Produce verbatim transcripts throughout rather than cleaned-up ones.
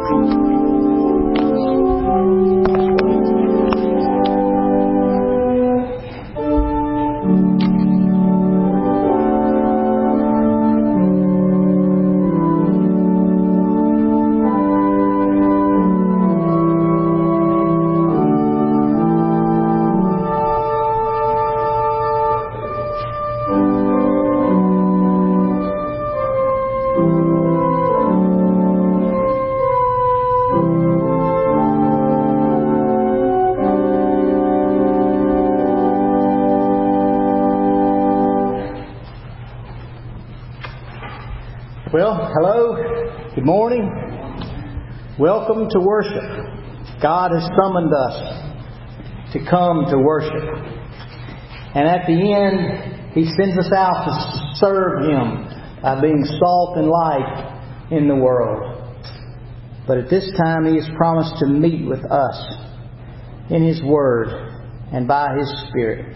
Well, hello, good morning. Welcome to worship. God has summoned us to come to worship. And at the end, He sends us out to serve Him by being salt and light in the world. But at this time, He has promised to meet with us in His Word and by His Spirit.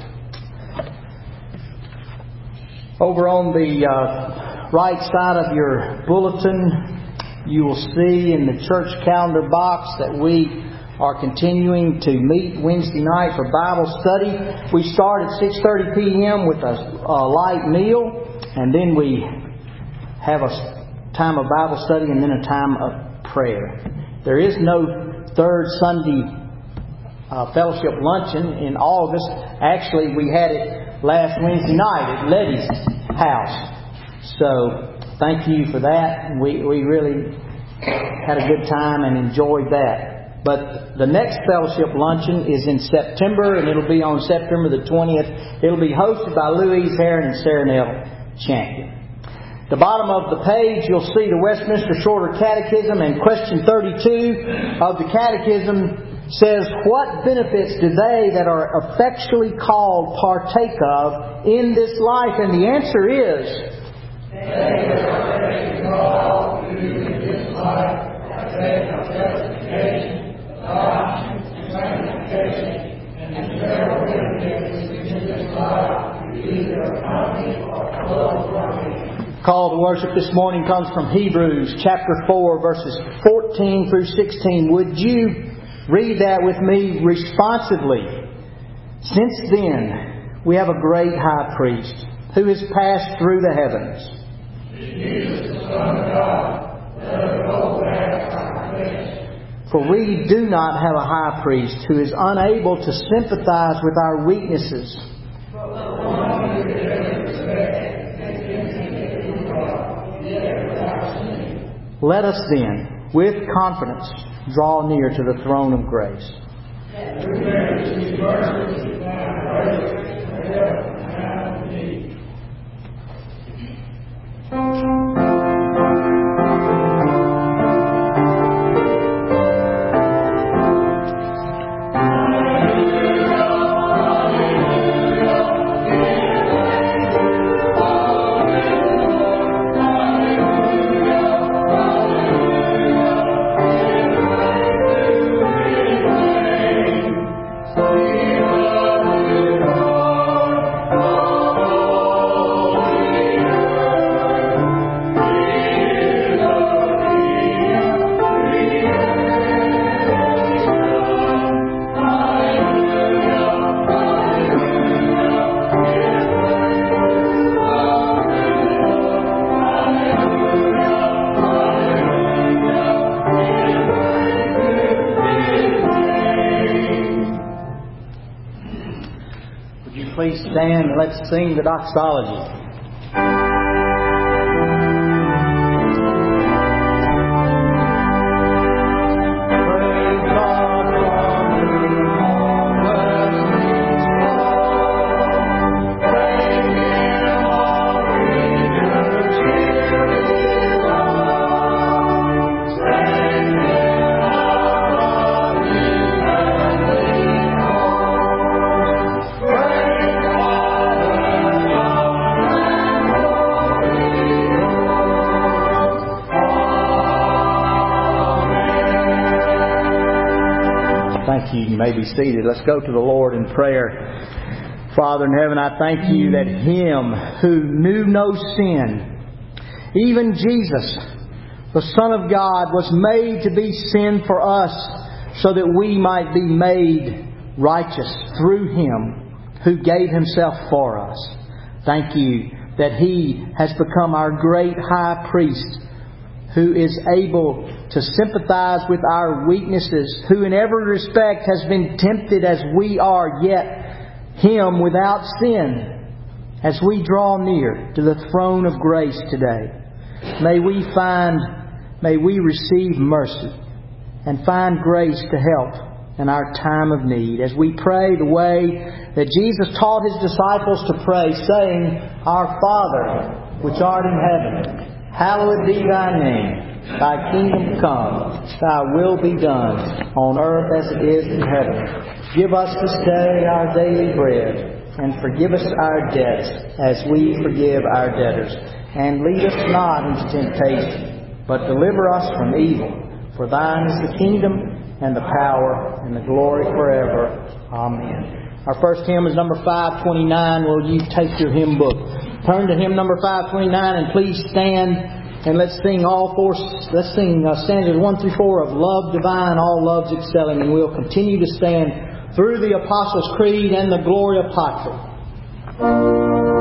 Over on the uh, right side of your bulletin, you will see in the church calendar box that we are continuing to meet Wednesday night for Bible study. We start at six thirty p.m. with a, a light meal, and then we have a time of Bible study and then a time of prayer. There is no third Sunday uh, fellowship luncheon in August. Actually, we had it last Wednesday night at Letty's house. So, thank you for that. We we really had a good time and enjoyed that. But the next fellowship luncheon is in September, and it'll be on September the twentieth. It'll be hosted by Louise Heron and Sarah Nell Champion. The bottom of the page, you'll see the Westminster Shorter Catechism, and question thirty-two of the Catechism says, "What benefits do they that are effectually called partake of in this life?" And the answer is, they are taken all to in this life, partake of justification, adoption, sanctification, and eternal benefits in this life, either accompanied or close from it. Call to worship this morning comes from Hebrews chapter four, verses fourteen through sixteen. Would you read that with me responsively? "Since then, we have a great high priest who has passed through the heavens, Jesus, the Son of God, let us hold fast our confession. For we do not have a high priest who is unable to sympathize with our weaknesses, but one who in every respect has been tempted in God, yet without sin. Let us then, with confidence, draw near to the throne of grace. That we may receive mercy and find grace for help in time of need." Please stand and let's sing the doxology. You may be seated. Let's go to the Lord in prayer. Father in heaven, I thank You that Him who knew no sin, even Jesus, the Son of God, was made to be sin for us, so that we might be made righteous through Him who gave Himself for us. Thank You that He has become our great high priest, who is able to sympathize with our weaknesses, who in every respect has been tempted as we are, yet Him without sin, as we draw near to the throne of grace today. May we find, may we receive mercy and find grace to help in our time of need, as we pray the way that Jesus taught His disciples to pray, saying, Our Father, which art in heaven, hallowed be Thy name. Thy kingdom come, Thy will be done, on earth as it is in heaven. Give us this day our daily bread, and forgive us our debts, as we forgive our debtors. And lead us not into temptation, but deliver us from evil. For Thine is the kingdom, and the power, and the glory forever. Amen. Our first hymn is number five twenty-nine. Will you take your hymn book? Turn to hymn number five twenty-nine, and please stand. And let's sing all four, let's sing uh, stanzas one through four of Love Divine, All Loves Excelling. And we'll continue to stand through the Apostles' Creed and the Gloria Patri.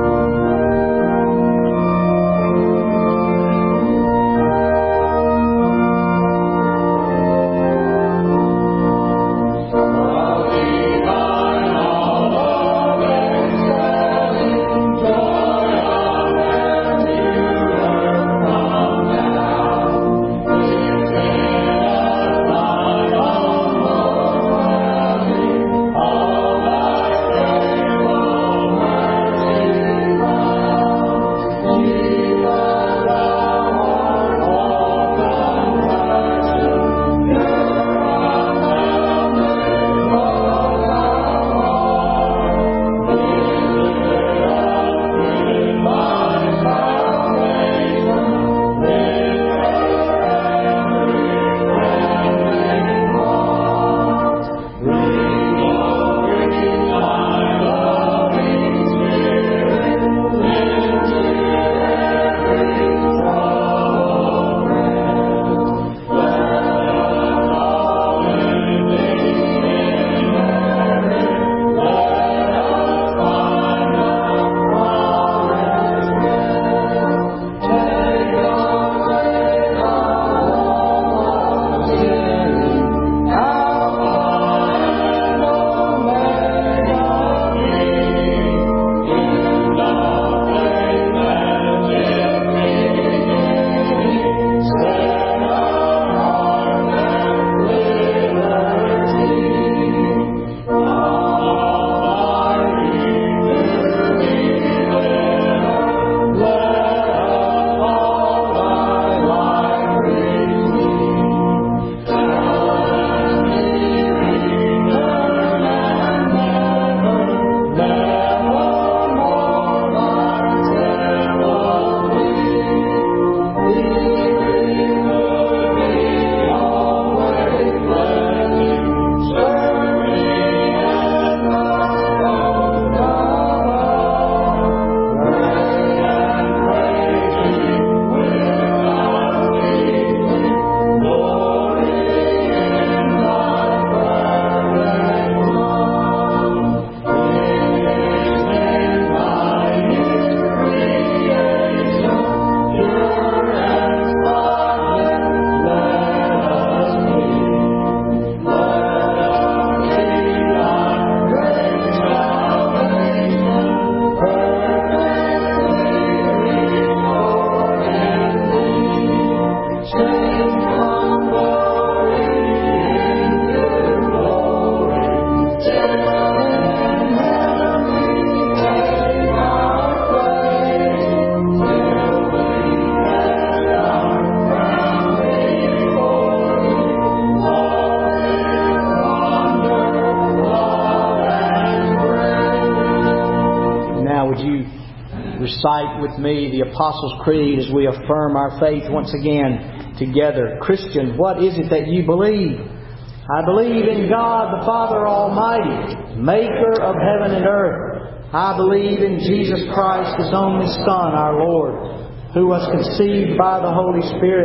Recite with me the Apostles' Creed as we affirm our faith once again together. Christian, what is it that you believe? I believe in God the Father Almighty, maker of heaven and earth. I believe in Jesus Christ, His only Son, our Lord, who was conceived by the Holy Spirit,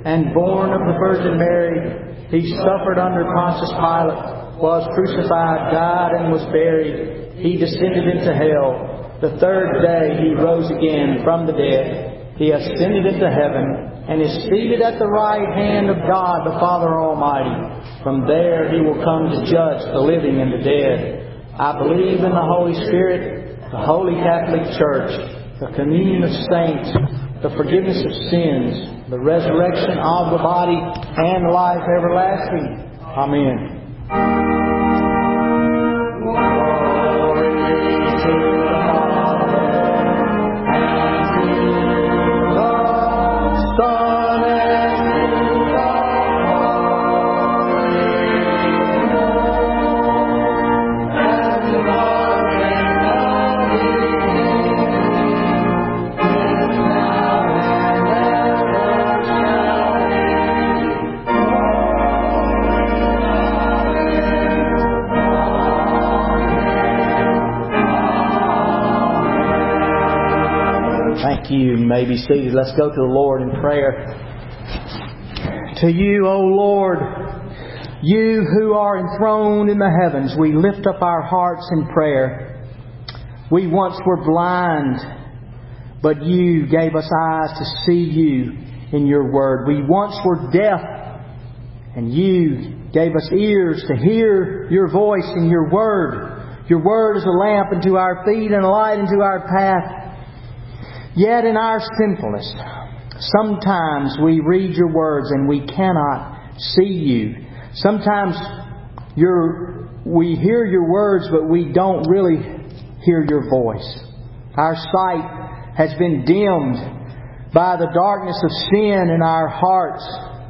and born of the Virgin Mary. He suffered under Pontius Pilate, was crucified, died, and was buried. He descended into hell. The third day He rose again from the dead. He ascended into heaven and is seated at the right hand of God the Father Almighty. From there He will come to judge the living and the dead. I believe in the Holy Spirit, the Holy Catholic Church, the communion of saints, the forgiveness of sins, the resurrection of the body, and life everlasting. Amen. You may be seated. Let's go to the Lord in prayer. To You, O Lord, You who are enthroned in the heavens, we lift up our hearts in prayer. We once were blind, but You gave us eyes to see You in Your Word. We once were deaf, and You gave us ears to hear Your voice in Your Word. Your Word is a lamp unto our feet and a light unto our path. Yet in our sinfulness, sometimes we read Your words and we cannot see You. Sometimes your, we hear Your words, but we don't really hear Your voice. Our sight has been dimmed by the darkness of sin in our hearts.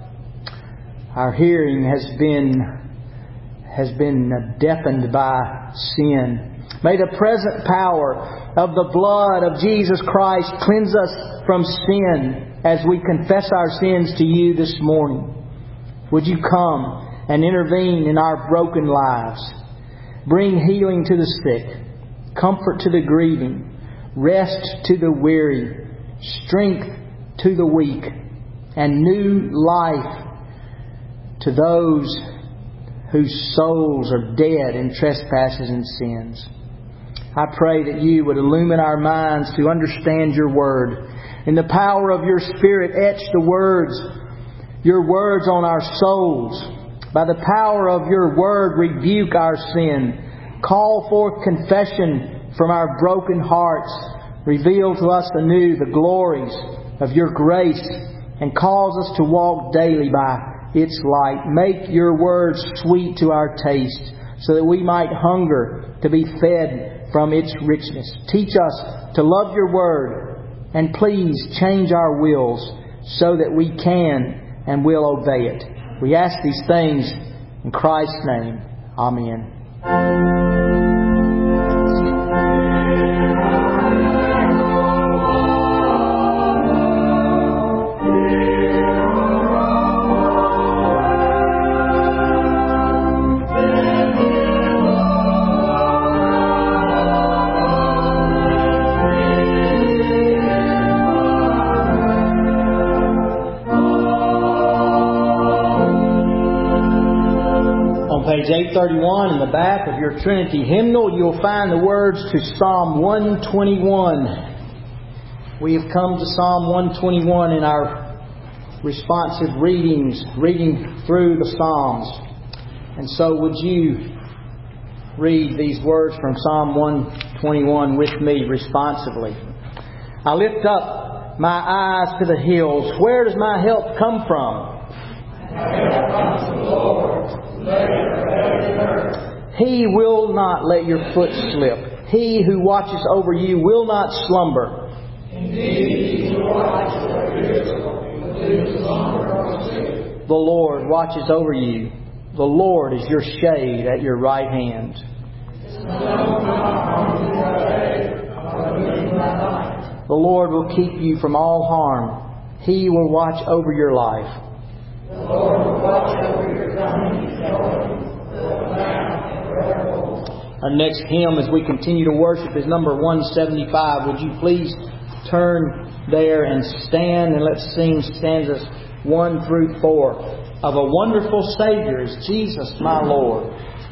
Our hearing has been, has been deafened by sin. May the present power of the blood of Jesus Christ cleanse us from sin as we confess our sins to You this morning. Would You come and intervene in our broken lives? Bring healing to the sick, comfort to the grieving, rest to the weary, strength to the weak, and new life to those whose souls are dead in trespasses and sins. I pray that You would illumine our minds to understand Your Word. In the power of Your Spirit, etch the words, Your words on our souls. By the power of Your Word, rebuke our sin. Call forth confession from our broken hearts. Reveal to us anew the glories of Your grace and cause us to walk daily by its light. Make Your words sweet to our taste so that we might hunger to be fed from its richness. Teach us to love Your Word, and please change our wills so that we can and will obey it. We ask these things in Christ's name. Amen. Page eight thirty-one in the back of your Trinity hymnal, you'll find the words to Psalm one twenty-one. We have come to Psalm one twenty-one in our responsive readings, reading through the Psalms. And so would you read these words from Psalm one twenty-one with me responsively? I lift up my eyes to the hills. Where does my help come from? My help comes from the Lord. He will not let your foot slip. He who watches over you will not slumber. Indeed, He who watches over you will slumber. The Lord watches over you. The Lord is your shade at your right hand. The Lord will keep you from all harm. He will watch over your life. The Lord will watch over your coming and going, both now and forevermore. Our next hymn as we continue to worship is number one seventy-five. Would you please turn there and stand and let's sing stanzas one through four. Of a wonderful Savior is Jesus my Lord.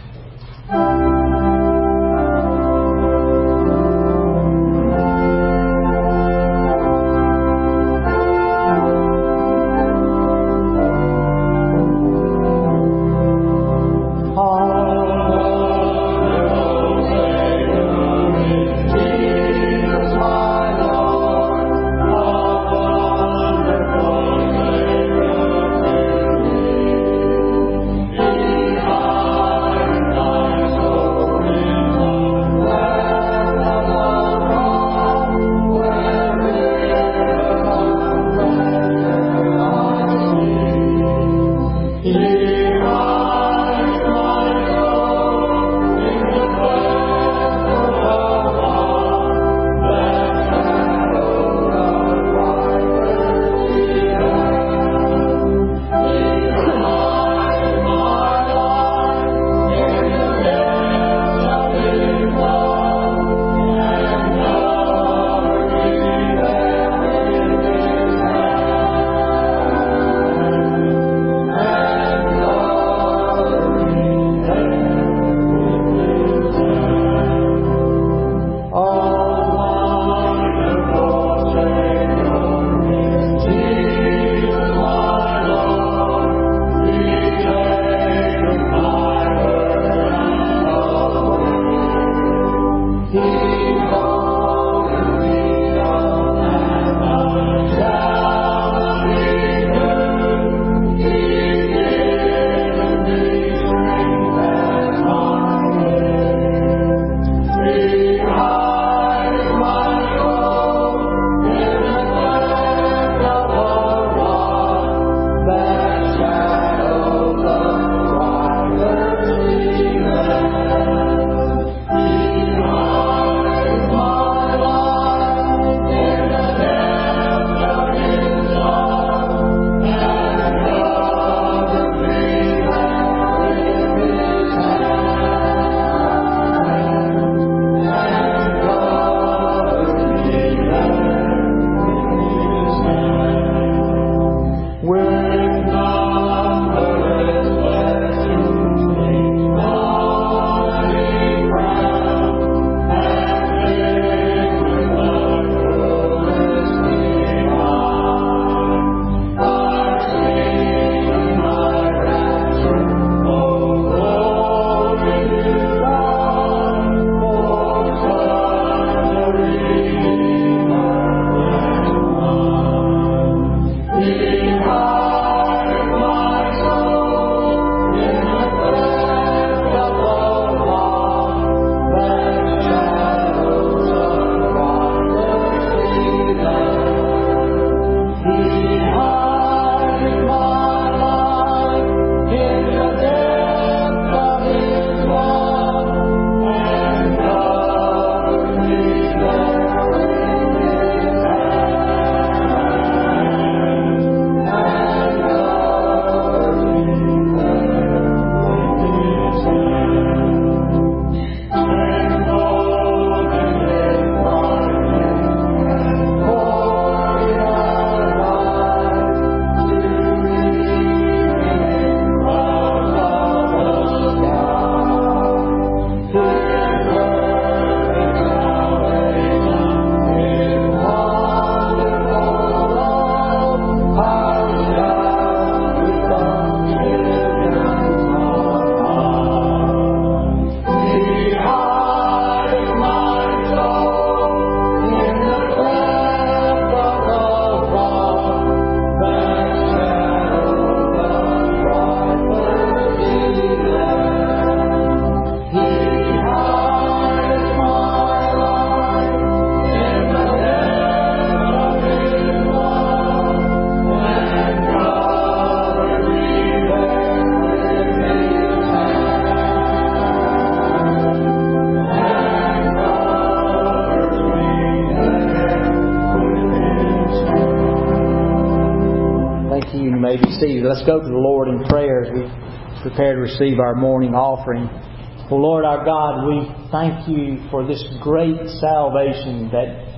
may be seated. Let's go to the Lord in prayer as we prepare to receive our morning offering. Oh Lord our God, we thank You for this great salvation that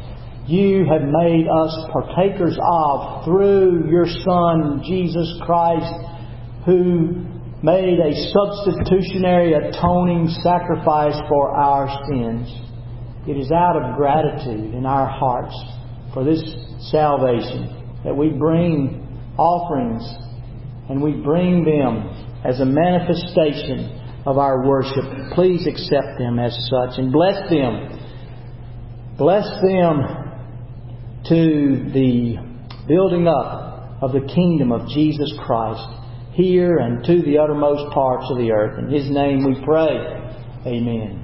You have made us partakers of through your Son, Jesus Christ, who made a substitutionary atoning sacrifice for our sins. It is out of gratitude in our hearts for this salvation that we bring offerings, and we bring them as a manifestation of our worship. Please accept them as such and bless them. Bless them to the building up of the kingdom of Jesus Christ here and to the uttermost parts of the earth. In His name we pray. Amen.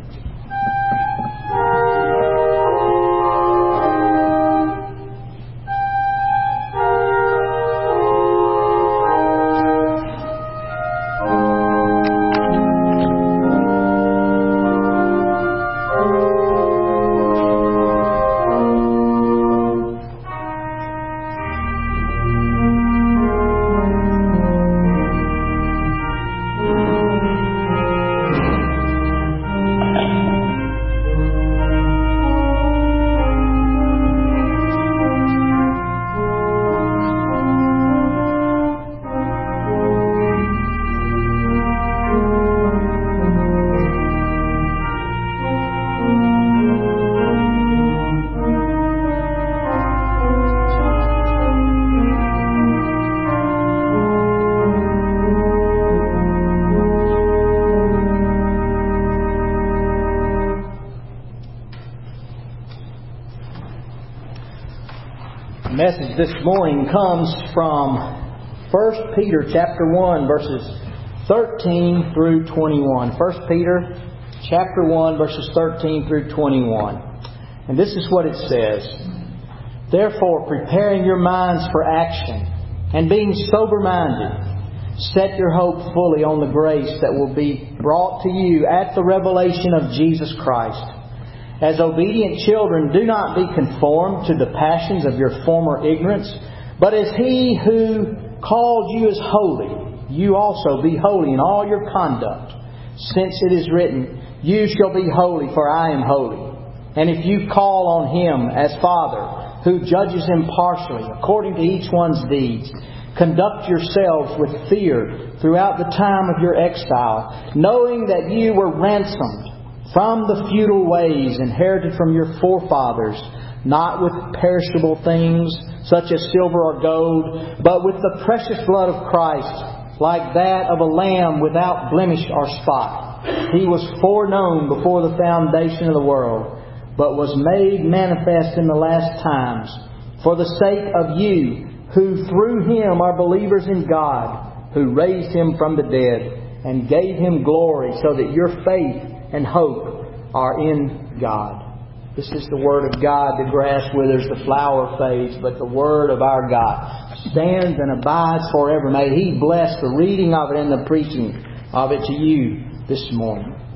Message this morning comes from First Peter chapter one, verses thirteen through twenty-one. First Peter chapter one, verses thirteen through twenty-one. And this is what it says. Therefore, preparing your minds for action, and being sober-minded, set your hope fully on the grace that will be brought to you at the revelation of Jesus Christ. As obedient children, do not be conformed to the passions of your former ignorance, but as He who called you is holy, you also be holy in all your conduct. Since it is written, you shall be holy, for I am holy. And if you call on Him as Father, who judges impartially according to each one's deeds, conduct yourselves with fear throughout the time of your exile, knowing that you were ransomed from the futile ways inherited from your forefathers, not with perishable things such as silver or gold, but with the precious blood of Christ, like that of a lamb without blemish or spot. He was foreknown before the foundation of the world, but was made manifest in the last times, for the sake of you, who through Him are believers in God, who raised Him from the dead, and gave Him glory, so that your faith and hope are in God. This is the Word of God. The grass withers, the flower fades, but the Word of our God stands and abides forever. May He bless the reading of it and the preaching of it to you this morning.